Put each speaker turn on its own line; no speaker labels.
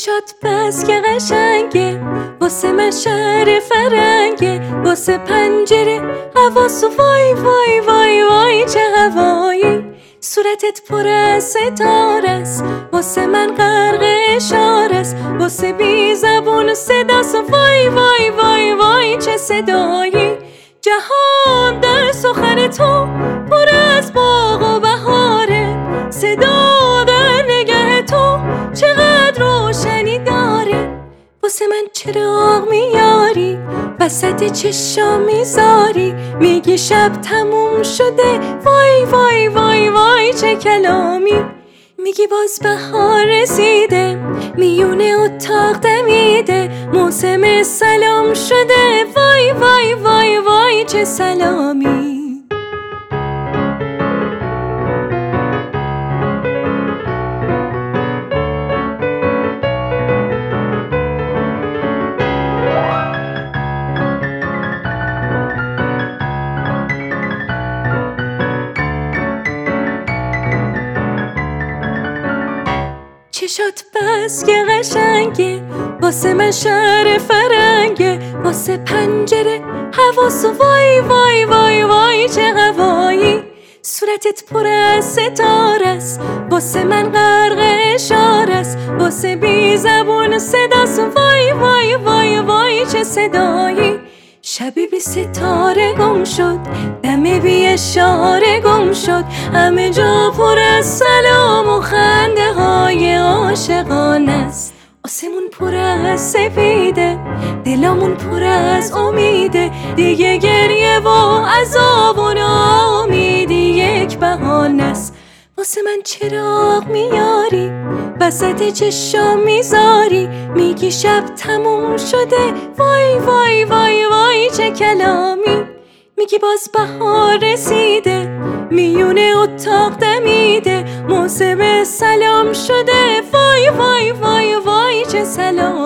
چشات بس که قشنگه، واسه من شهر فرنگه، واسه پنجره حواسو وای وای وای وای چه هوایی. صورتت پر از ستاره است، واسه من غرق اشاره است، واسه بی زبون صداست وای وای وای وای چه صدایی. جهان در سخن تو پر از باغ و بهاره، صدا در نگه تو چقدر روشنی داره. واسه من چراغ میاری، وسط چشام میذاری، میگی شب تموم شده وای وای وای وای چه کلامی. میگی باز بهار رسیده، میونه اتاق دمیده، موسم سلام شده وای وای وای وای چه سلامی. چشات بس که قشنگه، واسه من شهر فرنگه، واسه پنجره حواسو وای وای وای وای چه هوایی. صورتت پر از ستاره است، واسه من غرق اشاره است، واسه بی زبون صداست وای وای وای وای چه صدایی. شبی بی ستاره گم شد، دم بی اشاره گم شد، همه جا پر از سلام و خنده های عاشقانه است. آسمون پر از سپیده، دلامون پر از امیده، دیگه گریه و عذاب و ناامیدی یک بهانه است. واسه من چراغ میاری، وسط چشام میذاری، میگی شب تموم شده وای وای وای وای چه کلامی. میگی باز بهار رسیده، میونه اتاق دمیده، موسم سلام شده وای وای وای وای چه سلامی.